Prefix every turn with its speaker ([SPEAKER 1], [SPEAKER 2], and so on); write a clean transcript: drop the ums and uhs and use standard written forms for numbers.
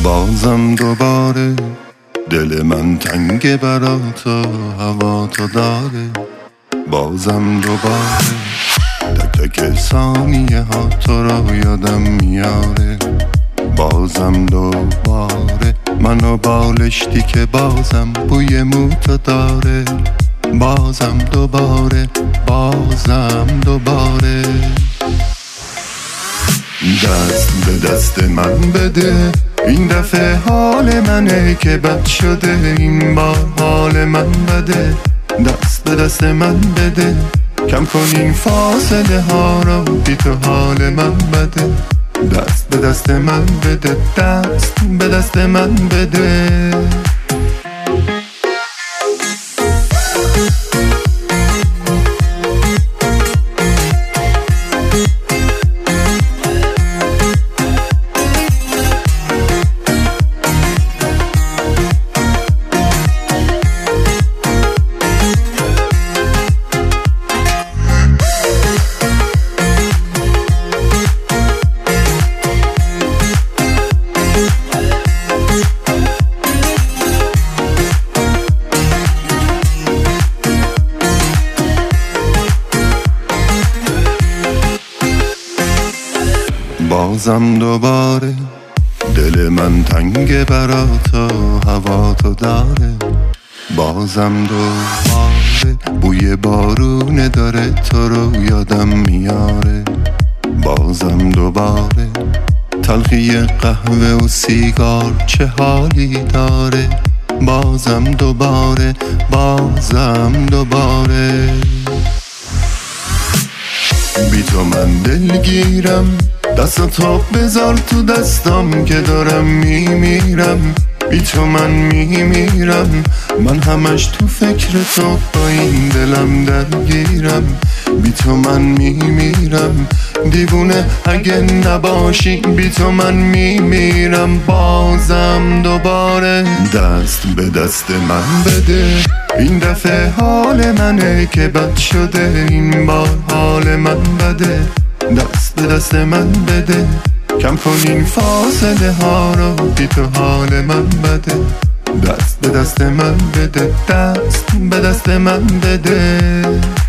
[SPEAKER 1] بازم دوباره دل من تنگ برات و هوا تو داره. بازم دوباره تک تک ثانیه ها تو رو یادم میاره. بازم دوباره منو بالشتی که بازم بوی موتو داره. بازم دوباره دست به دست من بده، این دفعه حال منه که بد شده. این بار حال من بده، دست به دست من بده. کم کن این فاصله ها رو، بی تو حال من بده. دست به دست من بده، دست به دست من بده. بازم دوباره دل من تنگ برات و هوا تو داره. بازم دوباره بوی بارونه داره، تو رو یادم میاره. بازم دوباره تلخی قهوه و سیگار چه حالی داره. بازم دوباره بی تو من دلگیرم، دستاتو بذار تو دستم که دارم میمیرم. بی تو من میمیرم، من همش تو فکر تو با این دلم درگیرم. بی تو من میمیرم، دیوونه اگه نباشی. بی تو من میمیرم. بازم دوباره دست به دست من بده، این دفعه حال منه که بد شده. این بار حال من بده، دست به دست من بده. کم کن این فاصله ها رو، بی تو حال من بده. دست به دست من بده، دست به دست من بده.